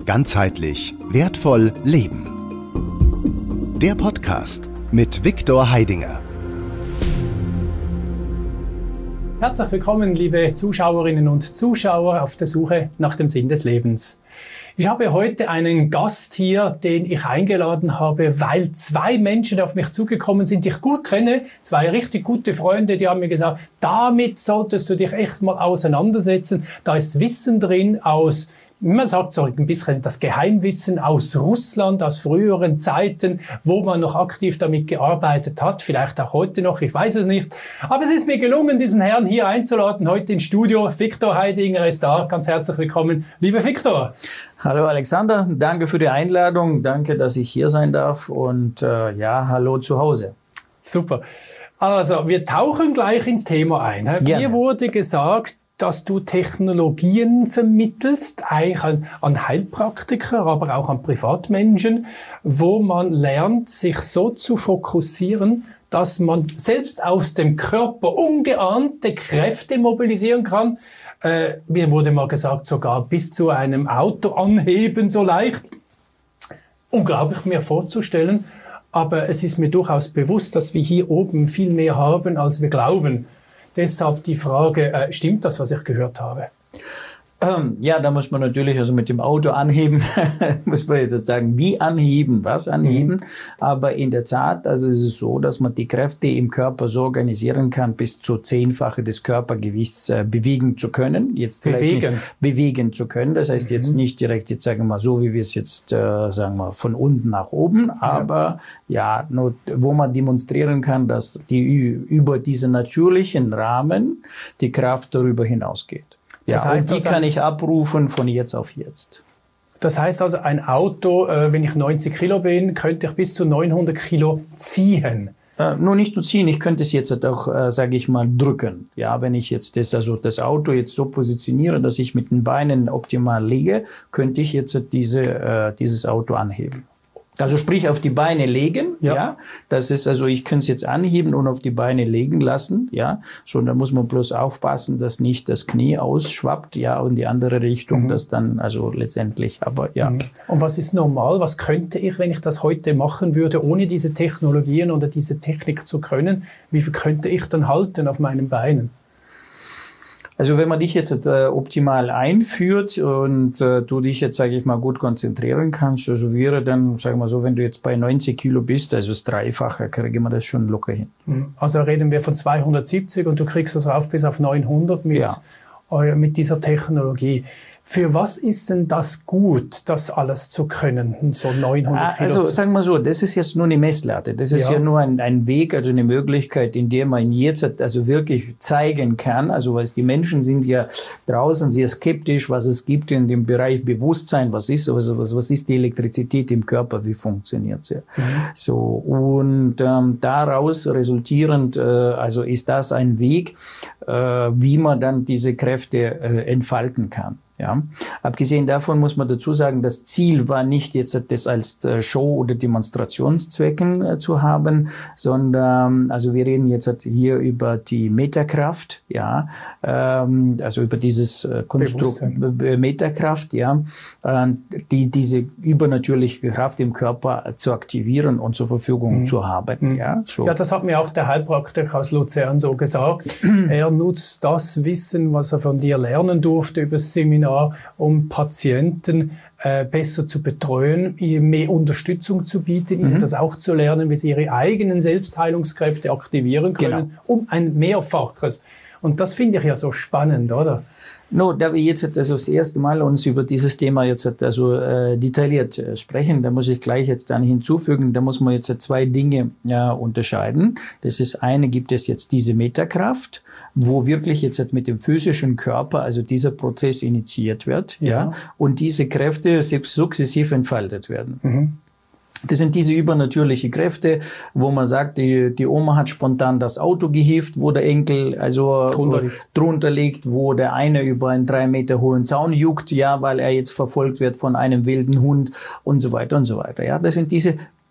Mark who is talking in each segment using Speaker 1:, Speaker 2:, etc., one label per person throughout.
Speaker 1: Ganzheitlich wertvoll leben. Der Podcast mit Viktor Heidinger.
Speaker 2: Herzlich willkommen, liebe Zuschauerinnen und Zuschauer auf der Suche nach dem Sinn des Lebens. Ich habe heute einen Gast hier, den ich eingeladen habe, weil zwei Menschen auf mich zugekommen sind, die ich gut kenne, zwei richtig gute Freunde, die haben mir gesagt, damit solltest du dich echt mal auseinandersetzen. Da ist Wissen drin aus, man sagt so ein bisschen das Geheimwissen aus Russland, aus früheren Zeiten, wo man noch aktiv damit gearbeitet hat, vielleicht auch heute noch, ich weiß es nicht. Aber es ist mir gelungen, diesen Herrn hier einzuladen, heute ins Studio. Viktor Heidinger ist da, ganz herzlich willkommen. Lieber Viktor.
Speaker 3: Hallo Alexander, danke für die Einladung, danke, dass ich hier sein darf und hallo zu Hause.
Speaker 2: Super. Also, wir tauchen gleich ins Thema ein. Mir wurde gesagt, dass du Technologien vermittelst, eigentlich an Heilpraktiker, aber auch an Privatmenschen, wo man lernt, sich so zu fokussieren, dass man selbst aus dem Körper ungeahnte Kräfte mobilisieren kann. Mir wurde mal gesagt, sogar bis zu einem Auto anheben so leicht. Unglaublich mir vorzustellen, aber es ist mir durchaus bewusst, dass wir hier oben viel mehr haben, als wir glauben. Deshalb die Frage, stimmt das, was ich gehört habe?
Speaker 3: Da muss man natürlich also mit dem Auto anheben, muss man jetzt sagen, wie anheben, was anheben. Aber in der Tat, also ist es so, dass man die Kräfte im Körper so organisieren kann, bis zu 10-fache des Körpergewichts bewegen zu können. Jetzt vielleicht bewegen zu können. Das heißt jetzt nicht direkt, jetzt sagen wir mal so, wie wir es jetzt sagen wir von unten nach oben, aber nur, wo man demonstrieren kann, dass die über diesen natürlichen Rahmen die Kraft darüber hinausgeht. Das heißt, und die kann ich abrufen von jetzt auf jetzt.
Speaker 2: Das heißt also, ein Auto, wenn ich 90 Kilo bin, könnte ich bis zu 900 Kilo ziehen.
Speaker 3: Nur nicht nur ziehen, ich könnte es jetzt auch, sage ich mal, drücken. Ja, wenn ich jetzt das Auto jetzt so positioniere, dass ich mit den Beinen optimal liege, könnte ich jetzt dieses Auto anheben. Also sprich auf die Beine legen, das ist also, ich kann es jetzt anheben und auf die Beine legen lassen, so, und da muss man bloß aufpassen, dass nicht das Knie ausschwappt, in die andere Richtung, das dann also letztendlich, aber
Speaker 2: Und was ist normal? Was könnte ich, wenn ich das heute machen würde, ohne diese Technologien oder diese Technik zu können, wie viel könnte ich dann halten auf meinen Beinen?
Speaker 3: Also wenn man dich jetzt optimal einführt und du dich jetzt, sage ich mal, gut konzentrieren kannst, also wäre dann, sagen wir so, wenn du jetzt bei 90 Kilo bist, also das Dreifache, kriegen wir das schon locker hin.
Speaker 2: Also reden wir von 270 und du kriegst das rauf bis auf 900 mit dieser Technologie. Für was ist denn das gut, das alles zu können, so 900 Kilo?
Speaker 3: Also sagen wir so, das ist jetzt nur eine Messlatte. Das ist ja nur ein Weg, also eine Möglichkeit, in der man jetzt also wirklich zeigen kann, also was die Menschen sind ja draußen sehr skeptisch, was es gibt in dem Bereich Bewusstsein, was ist die Elektrizität im Körper, wie funktioniert sie? So, und daraus resultierend, also ist das ein Weg, wie man dann diese Kräfte entfalten kann. Ja. Abgesehen davon muss man dazu sagen, das Ziel war nicht jetzt das als Show- oder Demonstrationszwecken zu haben, sondern also wir reden jetzt hier über die Metakraft, also über dieses Konstrukt Metakraft, die diese übernatürliche Kraft im Körper zu aktivieren und zur Verfügung zu haben. So.
Speaker 2: Ja, das hat mir auch der Heilpraktiker aus Luzern so gesagt. Er nutzt das Wissen, was er von dir lernen durfte über das Seminar, um Patienten besser zu betreuen, ihnen mehr Unterstützung zu bieten, ihnen das auch zu lernen, wie sie ihre eigenen Selbstheilungskräfte aktivieren können, um ein Mehrfaches. Und das finde ich ja so spannend, oder?
Speaker 3: Da wir jetzt also das erste Mal uns über dieses Thema jetzt also detailliert sprechen, da muss ich gleich jetzt dann hinzufügen, da muss man jetzt zwei Dinge unterscheiden. Das ist eine, gibt es jetzt diese Metakraft, wo wirklich jetzt mit dem physischen Körper also dieser Prozess initiiert wird, und diese Kräfte sukzessiv entfaltet werden. Das sind diese übernatürlichen Kräfte, wo man sagt, die Oma hat spontan das Auto gehievt, wo der Enkel also drunter liegt, wo der eine über einen 3 Meter hohen Zaun juckt, weil er jetzt verfolgt wird von einem wilden Hund und so weiter und so weiter. Ja, das sind diese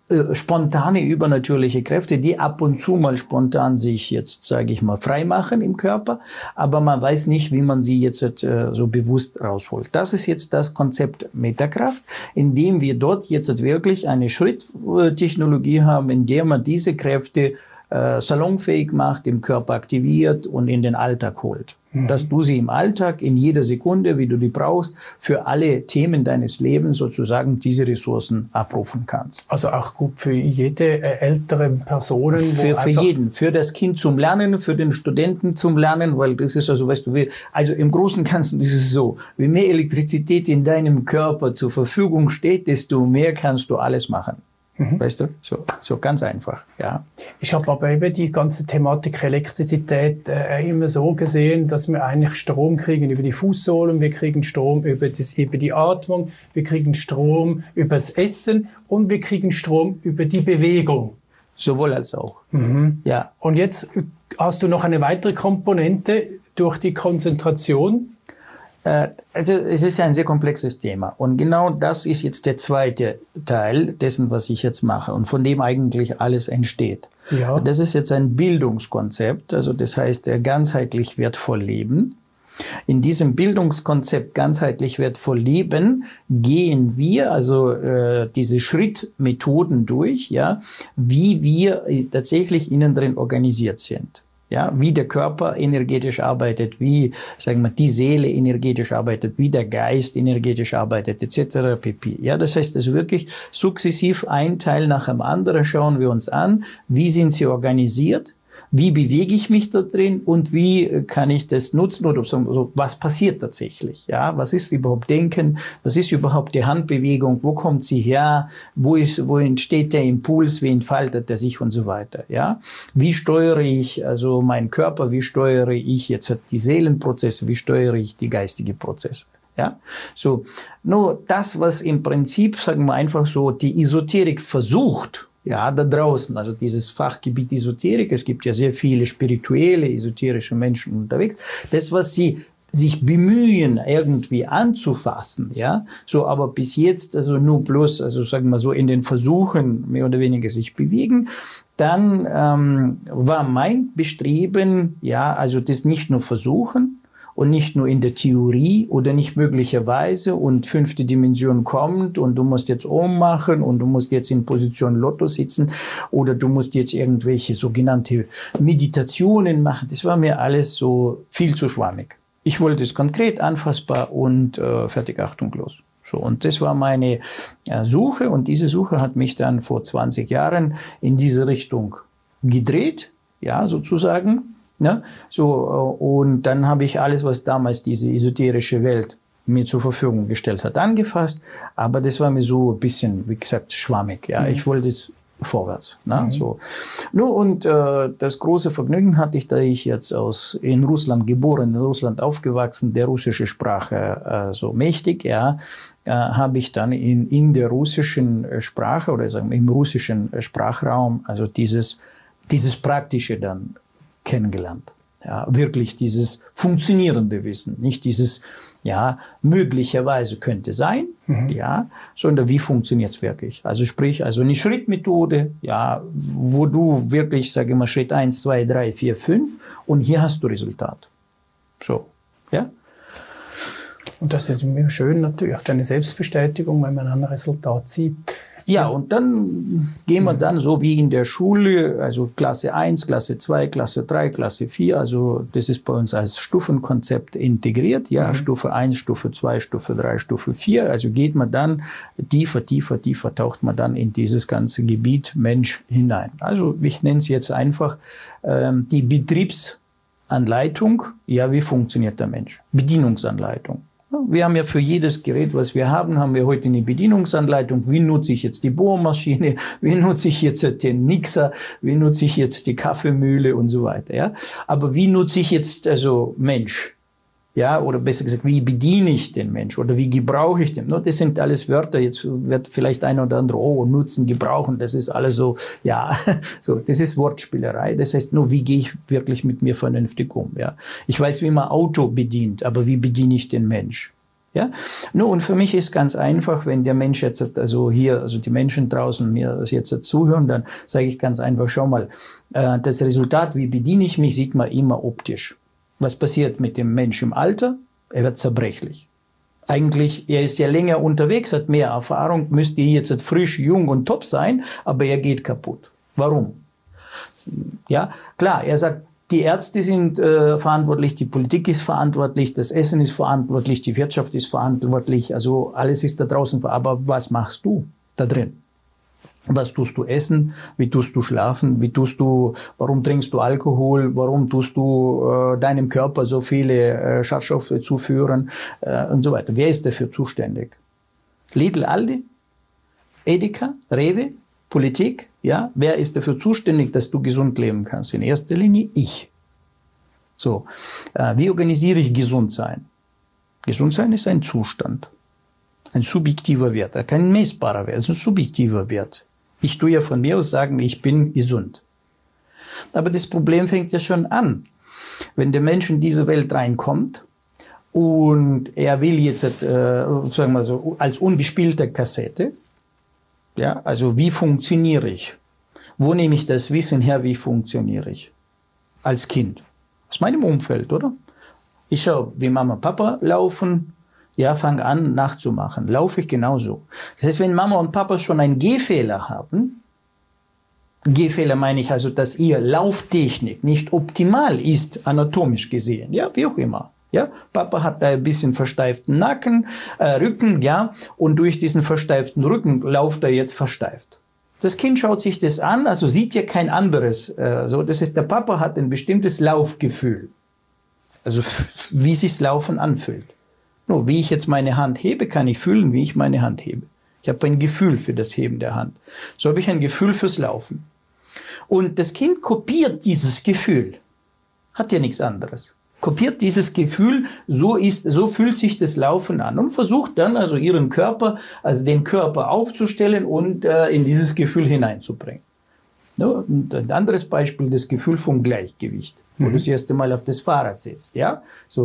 Speaker 3: spontane übernatürliche Kräfte, die ab und zu mal spontan sich jetzt, sage ich mal, freimachen im Körper, aber man weiß nicht, wie man sie jetzt so bewusst rausholt. Das ist jetzt das Konzept Metakraft, in dem wir dort jetzt wirklich eine Schritttechnologie haben, in der man diese Kräfte salonfähig macht, im Körper aktiviert und in den Alltag holt. Dass du sie im Alltag, in jeder Sekunde, wie du die brauchst, für alle Themen deines Lebens sozusagen diese Ressourcen abrufen kannst.
Speaker 2: Also auch gut für jede ältere Person.
Speaker 3: Für jeden, für das Kind zum Lernen, für den Studenten zum Lernen, weil das ist also, weißt du, also im Großen und Ganzen ist es so, wie mehr Elektrizität in deinem Körper zur Verfügung steht, desto mehr kannst du alles machen. Weißt du, so ganz einfach, ja. Ich
Speaker 2: habe aber eben die ganze Thematik Elektrizität immer so gesehen, dass wir eigentlich Strom kriegen über die Fußsohlen, wir kriegen Strom über die Atmung, wir kriegen Strom über das Essen und wir kriegen Strom über die Bewegung.
Speaker 3: Sowohl als auch.
Speaker 2: Ja. Und jetzt hast du noch eine weitere Komponente durch die Konzentration.
Speaker 3: Also es ist ein sehr komplexes Thema und genau das ist jetzt der zweite Teil dessen, was ich jetzt mache und von dem eigentlich alles entsteht. Ja. Das ist jetzt ein Bildungskonzept, also das heißt ganzheitlich wertvoll leben. In diesem Bildungskonzept ganzheitlich wertvoll leben gehen wir also diese Schrittmethoden durch, ja, wie wir tatsächlich innen drin organisiert sind. Ja, wie der Körper energetisch arbeitet, wie, sagen wir, die Seele energetisch arbeitet, wie der Geist energetisch arbeitet, etc. pp. Ja, das heißt, also wirklich sukzessiv ein Teil nach dem anderen schauen wir uns an, wie sind sie organisiert, wie bewege ich mich da drin und wie kann ich das nutzen oder so, was passiert tatsächlich? Ja, was ist überhaupt Denken? Was ist überhaupt die Handbewegung? Wo kommt sie her? Wo entsteht der Impuls? Wie entfaltet er sich und so weiter? Ja, wie steuere ich also meinen Körper? Wie steuere ich jetzt die Seelenprozesse? Wie steuere ich die geistigen Prozesse? Ja, so, nur das, was im Prinzip, sagen wir einfach so, die Esoterik versucht, ja, da draußen, also dieses Fachgebiet Esoterik, es gibt ja sehr viele spirituelle, esoterische Menschen unterwegs. Das, was sie sich bemühen, irgendwie anzufassen, ja, so, aber bis jetzt, also nur bloß, also sagen wir so, in den Versuchen mehr oder weniger sich bewegen, dann war mein Bestreben, ja, also das nicht nur versuchen, und nicht nur in der Theorie oder nicht möglicherweise und 5. Dimension kommt und du musst jetzt ummachen und du musst jetzt in Position Lotto sitzen oder du musst jetzt irgendwelche sogenannte Meditationen machen. Das war mir alles so viel zu schwammig. Ich wollte es konkret, anfassbar und fertig, Achtung, los. So, und das war meine Suche und diese Suche hat mich dann vor 20 Jahren in diese Richtung gedreht, ja, sozusagen. Ne? So, und dann habe ich alles, was damals diese esoterische Welt mir zur Verfügung gestellt hat, angefasst. Aber das war mir so ein bisschen, wie gesagt, schwammig. Ja, ich wollte es vorwärts. Ne? So. Nur und das große Vergnügen hatte ich, da ich jetzt in Russland geboren, in Russland aufgewachsen, der russische Sprache so mächtig, ja, habe ich dann in der russischen Sprache oder sagen wir im russischen Sprachraum, also dieses Praktische dann kennengelernt. Ja, wirklich dieses funktionierende Wissen, nicht dieses, ja, möglicherweise könnte sein, ja, sondern wie funktioniert es wirklich? Also sprich, also eine Schrittmethode, ja, wo du wirklich, sage ich mal, Schritt 1, 2, 3, 4, 5 und hier hast du Resultat. So, ja.
Speaker 2: Und das ist mir schön natürlich, deine Selbstbestätigung, wenn man ein Resultat sieht.
Speaker 3: Ja, und dann gehen wir dann so wie in der Schule, also Klasse 1, Klasse 2, Klasse 3, Klasse 4, also das ist bei uns als Stufenkonzept integriert, ja, Stufe 1, Stufe 2, Stufe 3, Stufe 4, also geht man dann tiefer taucht man dann in dieses ganze Gebiet Mensch hinein. Also ich nenne es jetzt einfach die Betriebsanleitung, ja, wie funktioniert der Mensch? Bedienungsanleitung. Wir haben ja für jedes Gerät, was wir haben wir heute eine Bedienungsanleitung. Wie nutze ich jetzt die Bohrmaschine? Wie nutze ich jetzt den Mixer? Wie nutze ich jetzt die Kaffeemühle und so weiter, ja? Aber wie nutze ich jetzt, also Mensch? Ja, oder besser gesagt, wie bediene ich den Mensch? Oder wie gebrauche ich den? Das sind alles Wörter. Jetzt wird vielleicht einer oder andere, nutzen, gebrauchen. Das ist alles so, ja, so, das ist Wortspielerei. Das heißt, nur wie gehe ich wirklich mit mir vernünftig um, ja? Ich weiß, wie man Auto bedient, aber wie bediene ich den Mensch? Ja, und für mich ist ganz einfach, wenn der Mensch jetzt, also die Menschen draußen mir jetzt zuhören, dann sage ich ganz einfach, schau mal, das Resultat, wie bediene ich mich, sieht man immer optisch. Was passiert mit dem Mensch im Alter? Er wird zerbrechlich. Eigentlich, er ist ja länger unterwegs, hat mehr Erfahrung, müsste jetzt frisch, jung und top sein, aber er geht kaputt. Warum? Ja, klar, er sagt, die Ärzte sind verantwortlich, die Politik ist verantwortlich, das Essen ist verantwortlich, die Wirtschaft ist verantwortlich, also alles ist da draußen. Aber was machst du da drin? Was tust du essen? Wie tust du schlafen? Warum trinkst du Alkohol? Warum tust du deinem Körper so viele Schadstoffe zuführen? Und so weiter. Wer ist dafür zuständig? Lidl, Aldi? Edeka? Rewe? Politik? Ja? Wer ist dafür zuständig, dass du gesund leben kannst? In erster Linie ich. So. Wie organisiere ich Gesundsein? Gesundsein ist ein Zustand. Ein subjektiver Wert. Kein messbarer Wert. Es ist ein subjektiver Wert. Ich tue ja von mir aus sagen, ich bin gesund. Aber das Problem fängt ja schon an. Wenn der Mensch in diese Welt reinkommt und er will jetzt, sagen wir so, als unbespielte Kassette, ja, also wie funktioniere ich? Wo nehme ich das Wissen her, wie funktioniere ich? Als Kind. Aus meinem Umfeld, oder? Ich schaue, wie Mama und Papa laufen, ja, fange an nachzumachen. Laufe ich genauso. Das heißt, wenn Mama und Papa schon einen Gehfehler haben, Gehfehler meine ich also, dass ihr Lauftechnik nicht optimal ist, anatomisch gesehen, ja, wie auch immer. Ja, Papa hat da ein bisschen versteiften Rücken, ja, und durch diesen versteiften Rücken läuft er jetzt versteift. Das Kind schaut sich das an, also sieht ja kein anderes. Das heißt, der Papa hat ein bestimmtes Laufgefühl. Also wie sich's Laufen anfühlt. Nur wie ich jetzt meine Hand hebe, kann ich fühlen, wie ich meine Hand hebe. Ich habe ein Gefühl für das Heben der Hand. So habe ich ein Gefühl fürs Laufen. Und das Kind kopiert dieses Gefühl. Hat ja nichts anderes. Kopiert dieses Gefühl, so fühlt sich das Laufen an und versucht dann also den Körper aufzustellen und in dieses Gefühl hineinzubringen. Ja, und ein anderes Beispiel, das Gefühl vom Gleichgewicht, wo du das erste Mal auf das Fahrrad sitzt, ja?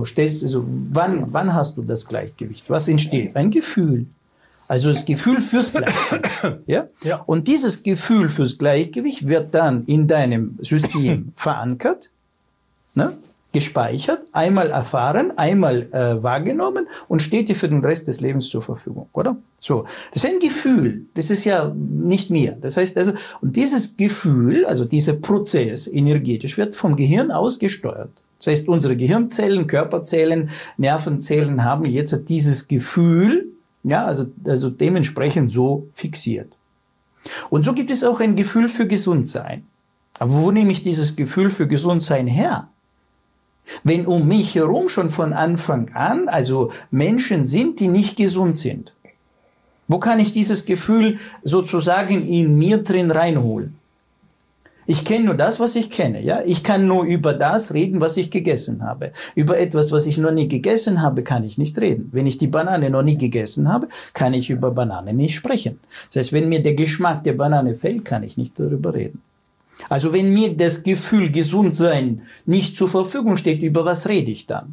Speaker 3: Wann hast du das Gleichgewicht? Was entsteht? Ein Gefühl. Also das Gefühl fürs Gleichgewicht, ja? Ja. Und dieses Gefühl fürs Gleichgewicht wird dann in deinem System verankert, ne? Gespeichert, einmal erfahren, einmal wahrgenommen und steht dir für den Rest des Lebens zur Verfügung, oder? So, das ist ein Gefühl, das ist ja nicht mir. Das heißt also, und dieses Gefühl, also dieser Prozess energetisch wird vom Gehirn aus gesteuert. Das heißt, unsere Gehirnzellen, Körperzellen, Nervenzellen haben jetzt dieses Gefühl, ja, also dementsprechend so fixiert. Und so gibt es auch ein Gefühl für Gesundsein. Aber wo nehme ich dieses Gefühl für Gesundsein her? Wenn um mich herum schon von Anfang an, also Menschen sind, die nicht gesund sind. Wo kann ich dieses Gefühl sozusagen in mir drin reinholen? Ich kenne nur das, was ich kenne, ja. Ich kann nur über das reden, was ich gegessen habe. Über etwas, was ich noch nie gegessen habe, kann ich nicht reden. Wenn ich die Banane noch nie gegessen habe, kann ich über Banane nicht sprechen. Das heißt, wenn mir der Geschmack der Banane fällt, kann ich nicht darüber reden. Also wenn mir das Gefühl Gesundsein nicht zur Verfügung steht, über was rede ich dann?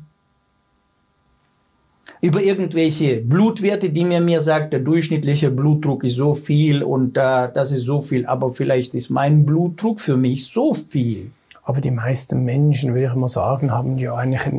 Speaker 3: Über irgendwelche Blutwerte, die mir sagt, der durchschnittliche Blutdruck ist so viel und das ist so viel, aber vielleicht ist mein Blutdruck für mich so viel.
Speaker 2: Aber die meisten Menschen, würde ich mal sagen, waren ja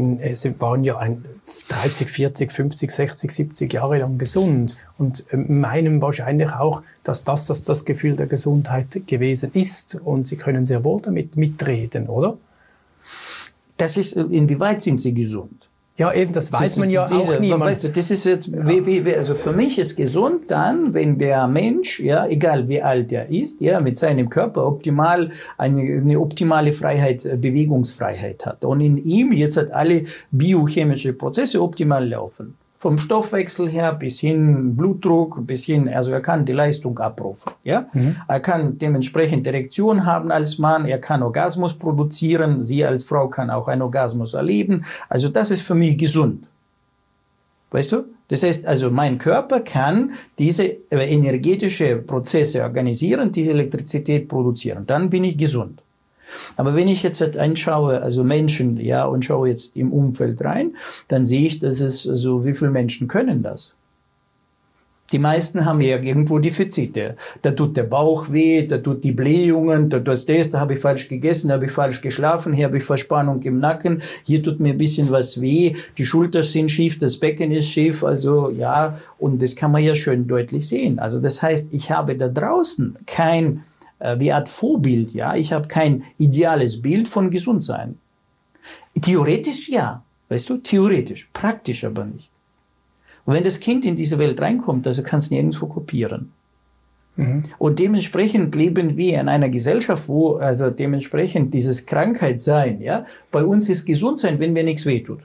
Speaker 2: 30, 40, 50, 60, 70 Jahre lang gesund und meinen wahrscheinlich auch, dass das Gefühl der Gesundheit gewesen ist und sie können sehr wohl damit mitreden, oder?
Speaker 3: Das ist, inwieweit sind sie gesund?
Speaker 2: Ja, eben, das weiß man ja auch nie.
Speaker 3: Weißt du, das ist jetzt, also für mich ist gesund dann, wenn der Mensch, ja, egal wie alt er ist, ja, mit seinem Körper eine optimale Freiheit, Bewegungsfreiheit hat. Und in ihm jetzt hat alle biochemische Prozesse optimal laufen. Vom Stoffwechsel her bis hin Blutdruck, bis hin, also er kann die Leistung abrufen, ja. Er kann dementsprechend Erektion haben als Mann, er kann Orgasmus produzieren, sie als Frau kann auch einen Orgasmus erleben. Also das ist für mich gesund. Weißt du? Das heißt also, mein Körper kann diese energetische Prozesse organisieren, diese Elektrizität produzieren. Dann bin ich gesund. Aber wenn ich jetzt anschaue, also Menschen, ja, und schaue jetzt im Umfeld rein, dann sehe ich, dass es, also wie viele Menschen können das? Die meisten haben ja irgendwo Defizite. Da tut der Bauch weh, da tut die Blähungen, da tut das, da habe ich falsch gegessen, da habe ich falsch geschlafen, hier habe ich Verspannung im Nacken, hier tut mir ein bisschen was weh, die Schultern sind schief, das Becken ist schief, also ja, und das kann man ja schön deutlich sehen. Also das heißt, ich habe da draußen kein, wie Art Vorbild, ja, ich habe kein ideales Bild von Gesundsein. Theoretisch ja, weißt du, theoretisch, praktisch aber nicht. Und wenn das Kind in diese Welt reinkommt, also kann es nirgendwo kopieren. Und dementsprechend leben wir in einer Gesellschaft, wo also dementsprechend dieses Krankheitsein, ja, bei uns ist Gesundsein, wenn mir nichts wehtut.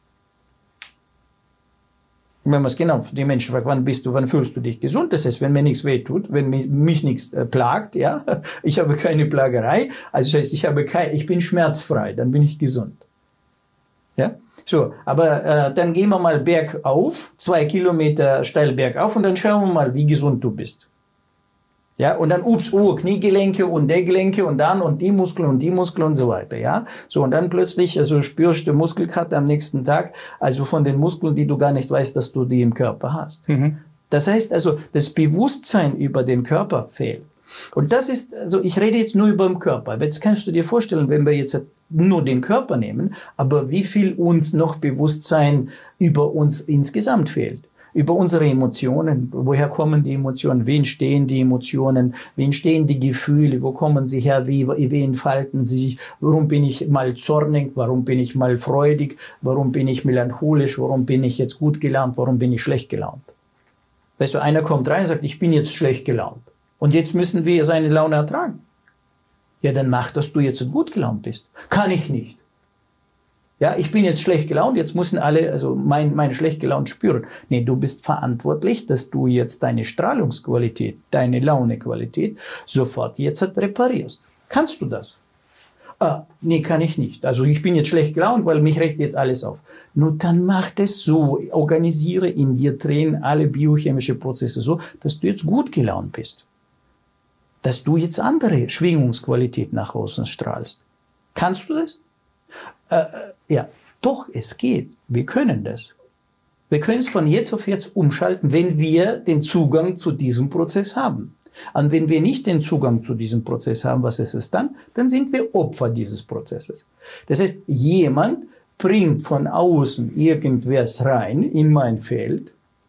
Speaker 3: Wenn man es genau, die Menschen fragen, wann fühlst du dich gesund? Das heißt, wenn mir nichts wehtut, wenn mich nichts plagt, ja, ich habe keine Plagerei, also das heißt, ich bin schmerzfrei, dann bin ich gesund. Ja? So, aber dann gehen wir mal bergauf, 2 Kilometer steil bergauf und dann schauen wir mal, wie gesund du bist. Ja, und dann, Kniegelenke und der Gelenke und dann und die Muskeln und so weiter, ja. So, und dann plötzlich, also spürst du Muskelkater am nächsten Tag, also von den Muskeln, die du gar nicht weißt, dass du die im Körper hast. Das heißt also, das Bewusstsein über den Körper fehlt. Und das ist, also ich rede jetzt nur über den Körper. Aber jetzt kannst du dir vorstellen, wenn wir jetzt nur den Körper nehmen, aber wie viel uns noch Bewusstsein über uns insgesamt fehlt. Über unsere Emotionen. Woher kommen die Emotionen? Wie entstehen die Emotionen? Wie entstehen die Gefühle? Wo kommen sie her? Wie entfalten sie sich? Warum bin ich mal zornig? Warum bin ich mal freudig? Warum bin ich melancholisch? Warum bin ich jetzt gut gelaunt? Warum bin ich schlecht gelaunt? Weißt du, einer kommt rein und sagt, ich bin jetzt schlecht gelaunt. Und jetzt müssen wir seine Laune ertragen. Ja, dann mach, dass du jetzt gut gelaunt bist. Kann ich nicht. Ja, ich bin jetzt schlecht gelaunt, jetzt müssen alle, also mein schlecht gelaunt spüren. Nee, du bist verantwortlich, dass du jetzt deine Strahlungsqualität, deine Launequalität sofort jetzt reparierst. Kannst du das? Nee, kann ich nicht. Also ich bin jetzt schlecht gelaunt, weil mich regt jetzt alles auf. Nur dann mach das so, organisiere in dir, drehen alle biochemische Prozesse so, dass du jetzt gut gelaunt bist. Dass du jetzt andere Schwingungsqualität nach außen strahlst. Kannst du das? Ja, doch, es geht. Wir können das. Wir können es von jetzt auf jetzt umschalten, wenn wir den Zugang zu diesem Prozess haben. Und wenn wir nicht den Zugang zu diesem Prozess haben, was ist es dann? Dann sind wir Opfer dieses Prozesses. Das heißt, jemand bringt von außen irgendwas rein in mein Feld,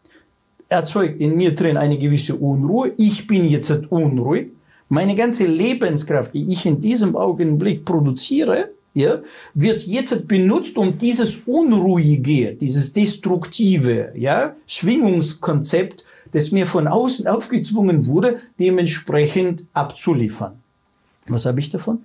Speaker 3: erzeugt in mir drin eine gewisse Unruhe, ich bin jetzt unruhig, meine ganze Lebenskraft, die ich in diesem Augenblick produziere, ja, wird jetzt benutzt, um dieses unruhige, dieses destruktive, ja, Schwingungskonzept, das mir von außen aufgezwungen wurde, dementsprechend abzuliefern. Was habe ich davon?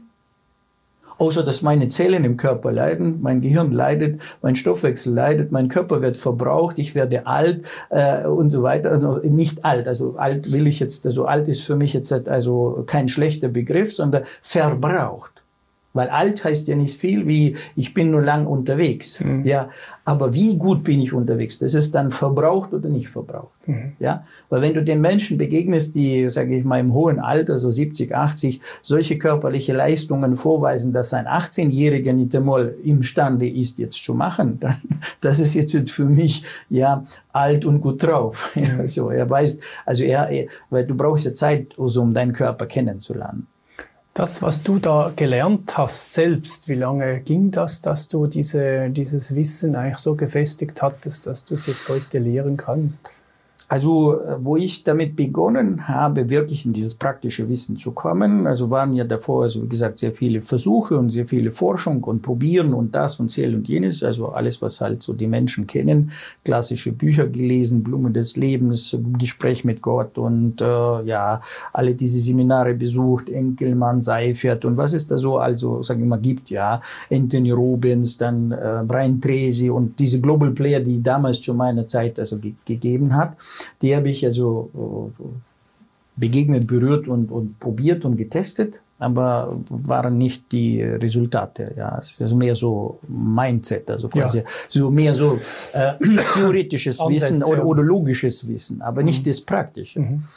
Speaker 3: Außer, dass meine Zellen im Körper leiden, mein Gehirn leidet, mein Stoffwechsel leidet, mein Körper wird verbraucht, ich werde alt und so weiter. Also nicht alt, also alt will ich jetzt, also alt ist für mich jetzt also kein schlechter Begriff, sondern verbraucht. Weil alt heißt ja nicht viel wie, ich bin nur lang unterwegs. Ja, aber wie gut bin ich unterwegs? Das ist dann verbraucht oder nicht verbraucht. Ja, weil wenn du den Menschen begegnest, die, sage ich mal, im hohen Alter, so 70, 80, solche körperliche Leistungen vorweisen, dass ein 18-Jähriger nicht einmal imstande ist, jetzt zu machen, dann, das ist jetzt für mich, ja, alt und gut drauf. Ja, so, er weiß, also weil du brauchst ja Zeit, also, um deinen Körper kennenzulernen.
Speaker 2: Das, was du da gelernt hast selbst, wie lange ging das, dass du dieses Wissen eigentlich so gefestigt hattest, dass du es jetzt heute lehren kannst?
Speaker 3: Also, wo ich damit begonnen habe, wirklich in dieses praktische Wissen zu kommen, also waren ja davor, also wie gesagt, sehr viele Versuche und sehr viele Forschung und Probieren und das und Zähl und jenes, also alles, was halt so die Menschen kennen, klassische Bücher gelesen, Blume des Lebens, Gespräch mit Gott und ja, alle diese Seminare besucht, Enkelmann, Seifert und was es da so also, sagen wir mal, gibt, ja, Anthony Robbins, dann Brian Tracy und diese Global Player, die damals zu meiner Zeit also gegeben hat. Die habe ich also begegnet, berührt und probiert und getestet, aber waren nicht die Resultate. Ja, es ist mehr so Mindset, also quasi so mehr so theoretisches Wissen oder logisches Wissen, aber nicht das Praktische.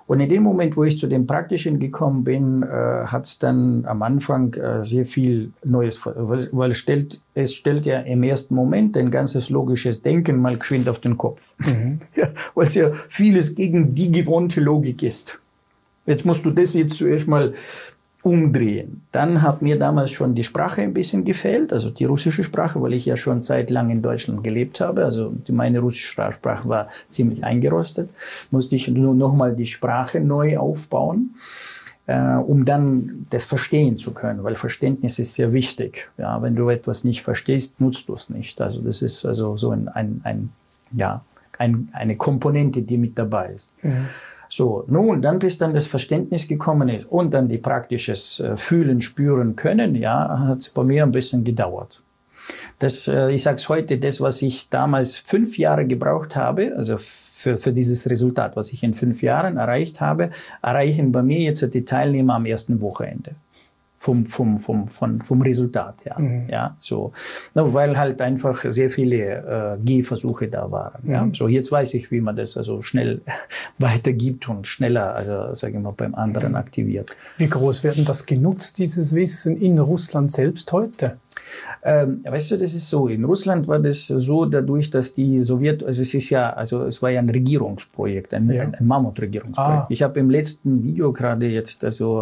Speaker 3: Und in dem Moment, wo ich zu dem Praktischen gekommen bin, hat es dann am Anfang sehr viel Neues, weil es stellt ja im ersten Moment ein ganzes logisches Denken mal geschwind auf den Kopf. Ja, weil es ja vieles gegen die gewohnte Logik ist. Jetzt musst du das jetzt zuerst mal umdrehen. Dann hat mir damals schon die Sprache ein bisschen gefehlt, also die russische Sprache, weil ich ja schon zeitlang in Deutschland gelebt habe. Also meine russische Sprache war ziemlich eingerostet. Musste ich nur nochmal die Sprache neu aufbauen, um dann das verstehen zu können, weil Verständnis ist sehr wichtig. Ja, wenn du etwas nicht verstehst, nutzt du es nicht. Also das ist also so eine Komponente, die mit dabei ist. Mhm. So, nun, dann bis dann das Verständnis gekommen ist und dann die praktisches Fühlen, Spüren können, ja, hat es bei mir ein bisschen gedauert. Das, ich sag's heute, das, was ich damals 5 Jahre gebraucht habe, also für dieses Resultat, was ich in 5 Jahren erreicht habe, erreichen bei mir jetzt die Teilnehmer am ersten Wochenende. Vom Resultat, ja. Mhm. Ja, so. No, weil halt einfach sehr viele Gehversuche da waren. Mhm. Ja. So, jetzt weiß ich, wie man das also schnell weitergibt und schneller, also sagen wir, beim anderen aktiviert.
Speaker 2: Wie groß wird denn das genutzt, dieses Wissen in Russland selbst heute?
Speaker 3: Weißt du, das ist so. In Russland war das so, dadurch, dass die also es war ja ein Regierungsprojekt, ein Mammutregierungsprojekt. Ich habe im letzten Video gerade jetzt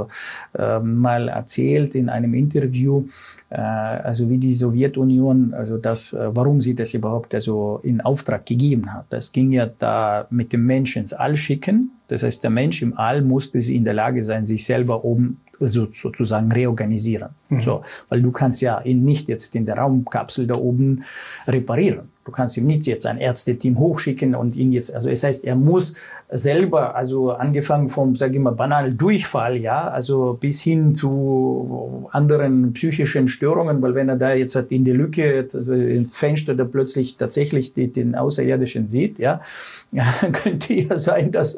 Speaker 3: mal erzählt in einem Interview, also wie die Sowjetunion, also warum sie das überhaupt in Auftrag gegeben hat. Das ging ja da mit dem Menschen ins All schicken. Das heißt, der Mensch im All musste in der Lage sein, sich selber oben sozusagen reorganisieren. Mhm. So, weil du kannst ja ihn nicht jetzt in der Raumkapsel da oben reparieren. Du kannst ihm nicht jetzt ein Ärzteteam hochschicken und ihn jetzt, also es heißt, er muss selber, also angefangen vom, sage ich mal, banalen Durchfall, ja, also bis hin zu anderen psychischen Störungen, weil wenn er da jetzt in die Lücke, also im Fenster da plötzlich tatsächlich den Außerirdischen sieht, ja, könnte ja sein, dass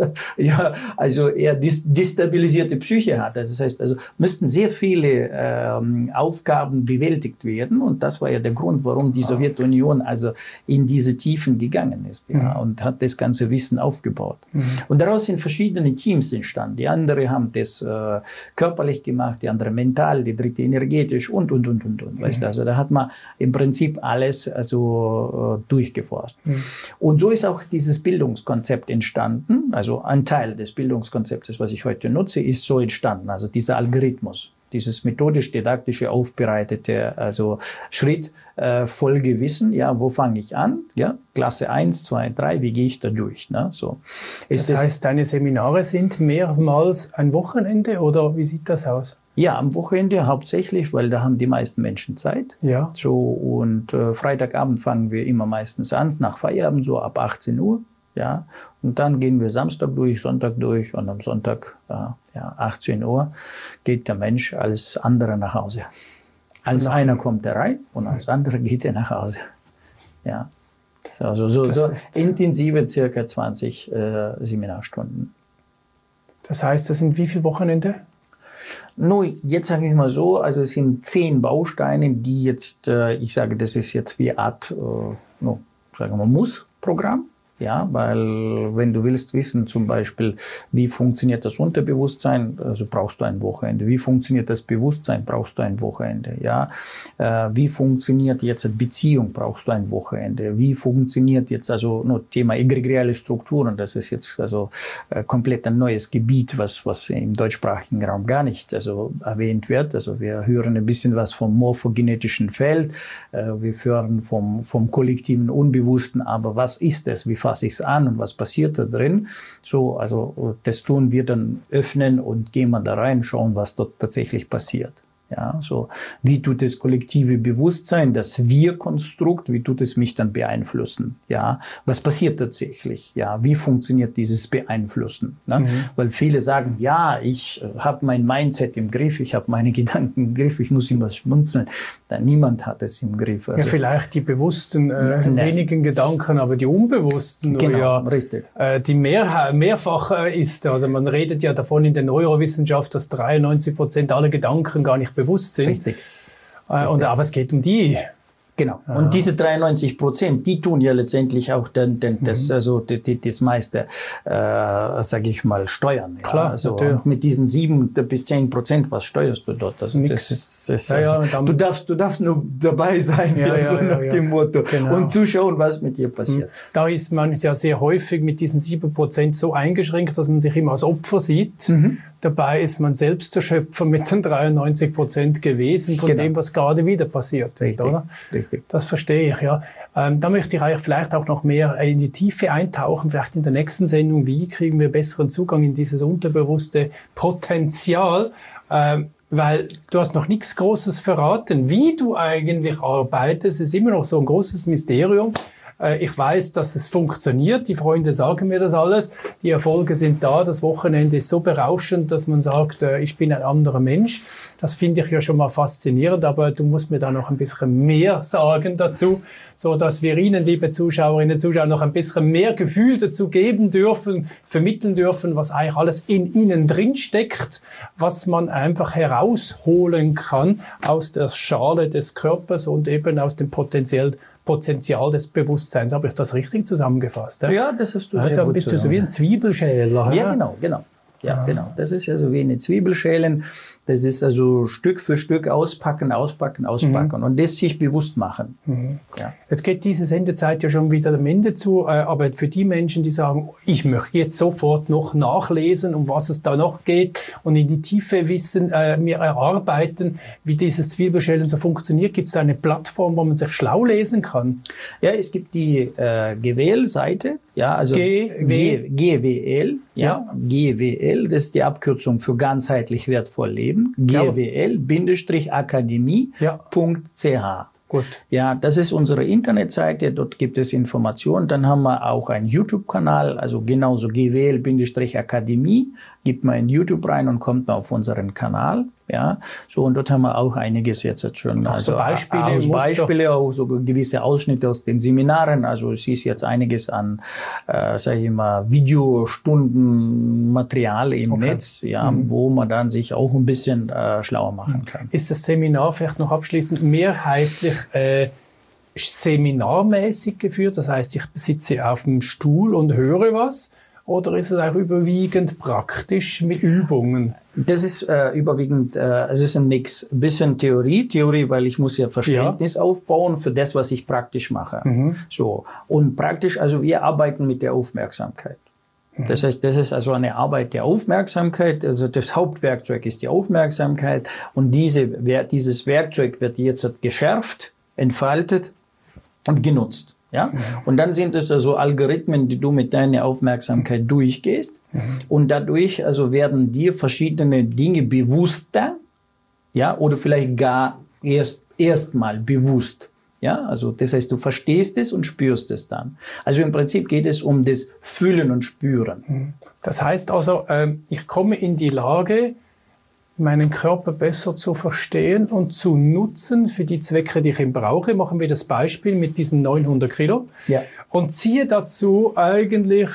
Speaker 3: er destabilisierte Psyche hat. Also das heißt, also müssten sehr viele Aufgaben bewältigt werden und das war ja der Grund, warum die Sowjetunion also in diese Tiefen gegangen ist, ja, und hat das ganze Wissen aufgebaut. Und daraus sind verschiedene Teams entstanden. Die anderen haben das körperlich gemacht, die anderen mental, die dritte energetisch und. Weißt du? Also da hat man im Prinzip alles durchgeforscht. Und so ist auch dieses Bildungskonzept entstanden. Also ein Teil des Bildungskonzeptes, was ich heute nutze, ist so entstanden. Also dieser Algorithmus. Dieses methodisch-didaktische, aufbereitete, also Schritt, Folge Wissen, ja, wo fange ich an? Ja, Klasse 1, 2, 3, wie gehe ich da durch? Ne? So.
Speaker 2: Das heißt, deine Seminare sind mehrmals ein Wochenende oder wie sieht das aus?
Speaker 3: Ja, am Wochenende hauptsächlich, weil da haben die meisten Menschen Zeit. Ja. So, und Freitagabend fangen wir immer meistens an, nach Feierabend, so ab 18 Uhr. Ja, und dann gehen wir Samstag durch, Sonntag durch und am Sonntag, 18 Uhr, geht der Mensch als anderer nach Hause. Als einer kommt er rein und als anderer geht er nach Hause. Ja, also so intensive circa 20 Seminarstunden.
Speaker 2: Das heißt, das sind wie viele Wochenende?
Speaker 3: Nur jetzt sage ich mal so, also es sind 10 Bausteine, die jetzt, ich sage, das ist jetzt wie eine Art, sagen wir, Muss-Programm. Ja, weil wenn du willst wissen, zum Beispiel, wie funktioniert das Unterbewusstsein, also brauchst du ein Wochenende. Wie funktioniert das Bewusstsein, brauchst du ein Wochenende. Ja, wie funktioniert jetzt eine Beziehung, brauchst du ein Wochenende. Wie funktioniert jetzt also Thema egregiale Strukturen, das ist jetzt also komplett ein neues Gebiet, was im deutschsprachigen Raum gar nicht also erwähnt wird. Also wir hören ein bisschen was vom morphogenetischen Feld, wir hören vom kollektiven Unbewussten, aber was ist es? Wie fasse ich es an und was passiert da drin? So, also das tun wir dann öffnen und gehen wir da rein, schauen, was dort tatsächlich passiert. Ja, so wie tut das kollektive Bewusstsein, das Wir-Konstrukt, wie tut es mich dann beeinflussen? Ja, was passiert tatsächlich? Ja, wie funktioniert dieses Beeinflussen? Ne? Weil viele sagen, ja, ich habe mein Mindset im Griff, ich habe meine Gedanken im Griff, ich muss immer schmunzeln. Niemand hat es im Griff.
Speaker 2: Also, ja, vielleicht die bewussten wenigen Gedanken, aber die unbewussten,
Speaker 3: genau, richtig.
Speaker 2: Die mehrfach ist. Also man redet ja davon in der Neurowissenschaft, dass 93% aller Gedanken gar nicht bewusst sind.
Speaker 3: Richtig.
Speaker 2: Aber es geht um die
Speaker 3: Genau. Ja. Und diese 93%, die tun ja letztendlich auch dann das meiste, sage ich mal, steuern. Ja?
Speaker 2: Klar,
Speaker 3: also mit diesen 7 bis 10%, was steuerst du dort? Also du darfst nur dabei sein, nach dem Motto, und zuschauen, was mit dir passiert.
Speaker 2: Da ist man ja sehr häufig mit diesen 7% so eingeschränkt, dass man sich immer als Opfer sieht. Dabei ist man selbst der Schöpfer mit den 93% gewesen von dem, was gerade wieder passiert ist, oder?
Speaker 3: Richtig.
Speaker 2: Das verstehe ich, ja. Da möchte ich eigentlich vielleicht auch noch mehr in die Tiefe eintauchen, vielleicht in der nächsten Sendung. Wie kriegen wir besseren Zugang in dieses unterbewusste Potenzial? Weil du hast noch nichts Großes verraten. Wie du eigentlich arbeitest, ist immer noch so ein großes Mysterium. Ich weiß, dass es funktioniert. Die Freunde sagen mir das alles. Die Erfolge sind da. Das Wochenende ist so berauschend, dass man sagt, ich bin ein anderer Mensch. Das finde ich ja schon mal faszinierend, aber du musst mir da noch ein bisschen mehr sagen dazu, so dass wir Ihnen, liebe Zuschauerinnen und Zuschauer, noch ein bisschen mehr Gefühl dazu geben dürfen, vermitteln dürfen, was eigentlich alles in Ihnen drin steckt, was man einfach herausholen kann aus der Schale des Körpers und eben aus dem Potenzial des Bewusstseins. Habe ich das richtig zusammengefasst?
Speaker 3: Ja, das hast du sehr gut.
Speaker 2: Dann bist du so wie ein Zwiebelschäler.
Speaker 3: Ja, genau. Ja, genau. Das ist ja so wie eine Zwiebelschälen. Das ist also Stück für Stück auspacken und das sich bewusst machen.
Speaker 2: Ja. Jetzt geht diese Sendezeit ja schon wieder am Ende zu, aber für die Menschen, die sagen, ich möchte jetzt sofort noch nachlesen, um was es da noch geht und in die Tiefe wissen, mir erarbeiten, wie dieses Zwiebelschälen so funktioniert, gibt es eine Plattform, wo man sich schlau lesen kann?
Speaker 3: Ja, es gibt die GWL-Seite, ja, also GWL, ja, GWL, das ist die Abkürzung für ganzheitlich wertvoll leben. GWL-akademie.ch.
Speaker 2: Gut.
Speaker 3: Ja, das ist unsere Internetseite, dort gibt es Informationen. Dann haben wir auch einen YouTube-Kanal, also genauso GWL-Akademie. Gibt man in YouTube rein und kommt man auf unseren Kanal. Ja, so, und dort haben wir auch einiges jetzt schon.
Speaker 2: Also
Speaker 3: Beispiele, auch so gewisse Ausschnitte aus den Seminaren. Also es ist jetzt einiges an, sage ich mal, Videostundenmaterial im Netz, ja, wo man dann sich auch ein bisschen schlauer machen kann.
Speaker 2: Ist das Seminar vielleicht noch abschließend mehrheitlich seminarmäßig geführt? Das heißt, ich sitze auf dem Stuhl und höre was? Oder ist es auch überwiegend praktisch mit Übungen?
Speaker 3: Das ist überwiegend, es ist ein Mix. Ein bisschen Theorie, weil ich muss ja Verständnis aufbauen für das, was ich praktisch mache. So. Und praktisch, also wir arbeiten mit der Aufmerksamkeit. Das heißt, das ist also eine Arbeit der Aufmerksamkeit. Also das Hauptwerkzeug ist die Aufmerksamkeit. Und dieses Werkzeug wird jetzt geschärft, entfaltet und genutzt. Ja? Und dann sind es also Algorithmen, die du mit deiner Aufmerksamkeit durchgehst. Und dadurch also werden dir verschiedene Dinge bewusster, ja, oder vielleicht gar erstmal bewusst. Ja, also das heißt, du verstehst es und spürst es dann. Also im Prinzip geht es um das Fühlen und Spüren.
Speaker 2: Das heißt also, ich komme in die Lage, meinen Körper besser zu verstehen und zu nutzen für die Zwecke, die ich ihn brauche. Machen wir das Beispiel mit diesen 900 Kilo.
Speaker 3: Ja.
Speaker 2: Und ziehe dazu eigentlich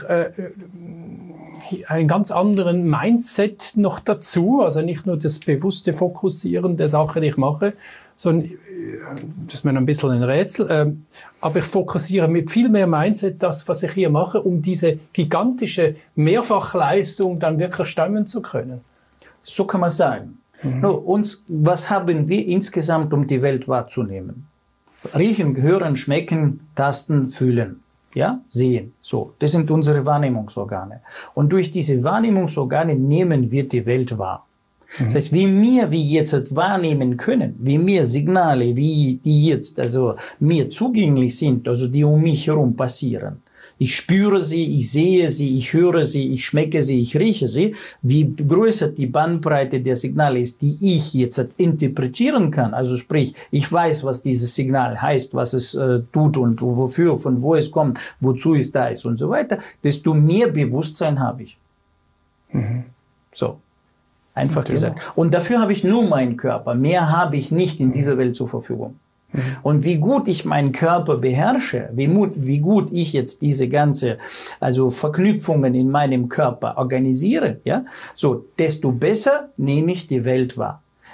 Speaker 2: einen ganz anderen Mindset noch dazu. Also nicht nur das bewusste Fokussieren der Sache, die ich mache, sondern, das ist mir ein bisschen ein Rätsel, aber ich fokussiere mit viel mehr Mindset das, was ich hier mache, um diese gigantische Mehrfachleistung dann wirklich stemmen zu können.
Speaker 3: So kann man sagen. Was haben wir insgesamt, um die Welt wahrzunehmen? Riechen, hören, schmecken, tasten, fühlen. Ja, sehen. So, das sind unsere Wahrnehmungsorgane. Und durch diese Wahrnehmungsorgane nehmen wir die Welt wahr. Das heißt, wie jetzt wahrnehmen können, wie mir Signale, wie die jetzt also mir zugänglich sind, also die um mich herum passieren. Ich spüre sie, ich sehe sie, ich höre sie, ich schmecke sie, ich rieche sie. Wie größer die Bandbreite der Signale ist, die ich jetzt interpretieren kann, also sprich, ich weiß, was dieses Signal heißt, was es tut und wofür, von wo es kommt, wozu es da ist und so weiter, desto mehr Bewusstsein habe ich. So. Einfach gesagt. Und dafür habe ich nur meinen Körper. Mehr habe ich nicht in dieser Welt zur Verfügung. Und wie gut ich meinen Körper beherrsche, wie gut ich jetzt diese ganze, also Verknüpfungen in meinem Körper organisiere, ja, so, desto besser nehme ich die Welt wahr.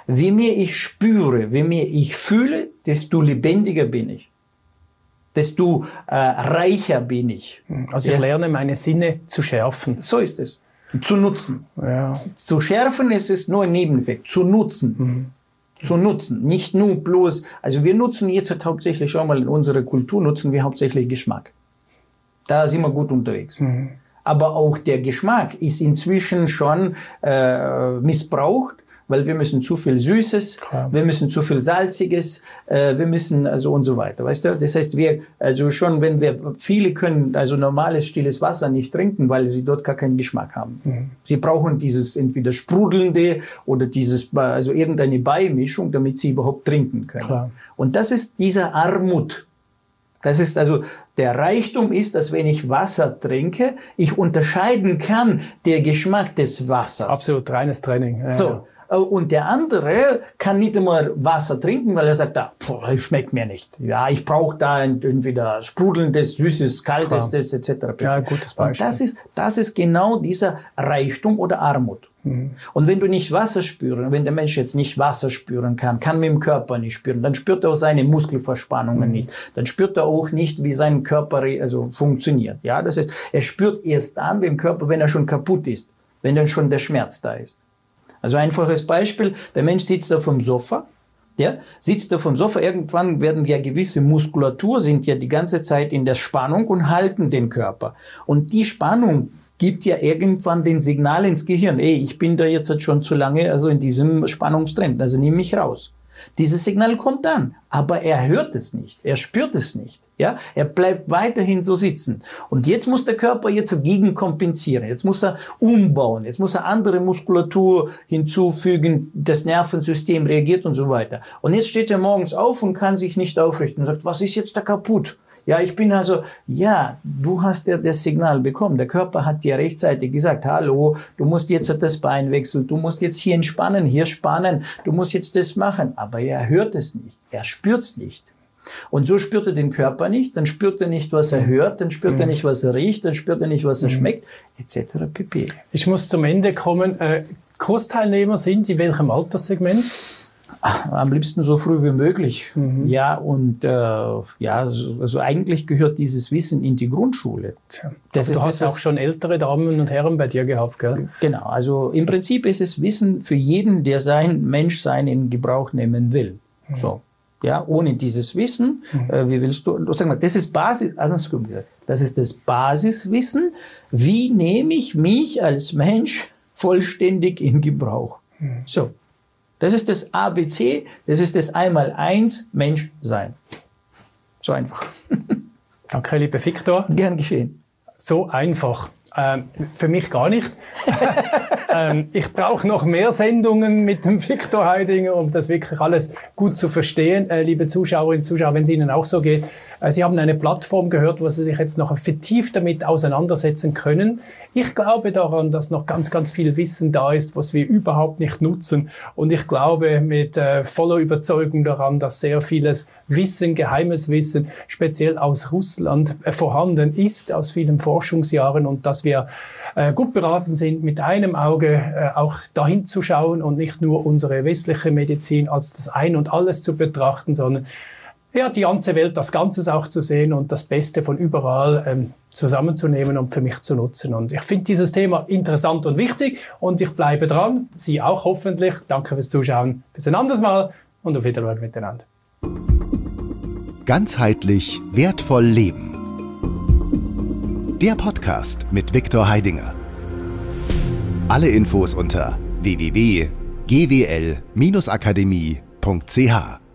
Speaker 3: Je mehr ich spüre, je mehr ich fühle, desto lebendiger bin ich. Desto reicher bin ich.
Speaker 2: Also ich lerne meine Sinne zu schärfen.
Speaker 3: So ist es. Zu nutzen. Ja. Zu schärfen ist es nur ein Nebeneffekt. Zu nutzen. Zu nutzen. Nicht nur bloß, also wir nutzen jetzt hauptsächlich, schau mal, in unserer Kultur nutzen wir hauptsächlich Geschmack. Da sind wir gut unterwegs. Aber auch der Geschmack ist inzwischen schon missbraucht, weil wir müssen zu viel Süßes, wir müssen zu viel Salziges, wir müssen also und so weiter, weißt du? Das heißt, wir, also schon, wenn wir, viele können also normales, stilles Wasser nicht trinken, weil sie dort gar keinen Geschmack haben. Sie brauchen dieses entweder sprudelnde oder dieses, also irgendeine Beimischung, damit sie überhaupt trinken können. Klar. Und das ist dieser Armut. Das ist also, der Reichtum ist, dass wenn ich Wasser trinke, ich unterscheiden kann, der Geschmack des Wassers.
Speaker 2: Absolut, reines Training. Ja,
Speaker 3: so. Und der andere kann nicht immer Wasser trinken, weil er sagt, schmeckt mir nicht. Ja, ich brauche da entweder sprudelndes, süßes, kaltes, das, etc.
Speaker 2: Ja, gutes Beispiel.
Speaker 3: Und das ist genau dieser Reichtum oder Armut. Und wenn du nicht Wasser spüren, wenn der Mensch jetzt nicht Wasser spüren kann mit dem Körper nicht spüren, dann spürt er auch seine Muskelverspannungen nicht. Dann spürt er auch nicht, wie sein Körper also funktioniert. Ja, das heißt, er spürt erst dann den Körper, wenn er schon kaputt ist, wenn dann schon der Schmerz da ist. Also einfaches Beispiel, der Mensch sitzt auf dem Sofa, irgendwann werden ja gewisse Muskulatur, sind ja die ganze Zeit in der Spannung und halten den Körper. Und die Spannung gibt ja irgendwann den Signal ins Gehirn, ich bin da jetzt schon zu lange, also in diesem Spannungstrend, also nimm mich raus. Dieses Signal kommt dann, aber er hört es nicht, er spürt es nicht, ja, er bleibt weiterhin so sitzen. Und jetzt muss der Körper jetzt gegenkompensieren, jetzt muss er umbauen, jetzt muss er andere Muskulatur hinzufügen, das Nervensystem reagiert und so weiter. Und jetzt steht er morgens auf und kann sich nicht aufrichten und sagt, was ist jetzt da kaputt? Ja, ich bin also, ja, du hast ja das Signal bekommen. Der Körper hat dir rechtzeitig gesagt, hallo, du musst jetzt das Bein wechseln, du musst jetzt hier entspannen, hier spannen, du musst jetzt das machen. Aber er hört es nicht, er spürt es nicht. Und so spürt er den Körper nicht, dann spürt er nicht, was er hört, dann spürt er nicht, was er riecht, dann spürt er nicht, was er schmeckt, etc. pp.
Speaker 2: Ich muss zum Ende kommen. Kursteilnehmer sind in welchem Alterssegment?
Speaker 3: Am liebsten so früh wie möglich. Ja, und also eigentlich gehört dieses Wissen in die Grundschule.
Speaker 2: Du hast auch schon ältere Damen und Herren bei dir gehabt, gell?
Speaker 3: Genau, also im Prinzip ist es Wissen für jeden, der sein Menschsein in Gebrauch nehmen will. So. Ja, ohne dieses Wissen, wie willst du, sag mal, das ist Basis, andersrum gesagt, das ist das Basiswissen, wie nehme ich mich als Mensch vollständig in Gebrauch. So. Das ist das ABC, das ist das Einmaleins Menschsein. So einfach.
Speaker 2: Danke, lieber Victor.
Speaker 3: Gern geschehen.
Speaker 2: So einfach. Für mich gar nicht. Ich brauche noch mehr Sendungen mit dem Victor Heidinger, um das wirklich alles gut zu verstehen. Liebe Zuschauerinnen und Zuschauer, wenn es Ihnen auch so geht, Sie haben eine Plattform gehört, wo Sie sich jetzt noch vertieft damit auseinandersetzen können. Ich glaube daran, dass noch ganz, ganz viel Wissen da ist, was wir überhaupt nicht nutzen. Und ich glaube mit voller Überzeugung daran, dass sehr vieles Wissen, geheimes Wissen, speziell aus Russland vorhanden ist, aus vielen Forschungsjahren, und dass wir gut beraten sind, mit einem Auge auch dahin zu schauen und nicht nur unsere westliche Medizin als das Ein und Alles zu betrachten, sondern ja, die ganze Welt, das Ganze auch zu sehen und das Beste von überall zusammenzunehmen und für mich zu nutzen. Und ich finde dieses Thema interessant und wichtig und ich bleibe dran. Sie auch hoffentlich. Danke fürs Zuschauen. Bis ein anderes Mal und auf Wiedersehen miteinander.
Speaker 1: Ganzheitlich wertvoll leben. Der Podcast mit Victor Heidinger. Alle Infos unter www.gwl-akademie.ch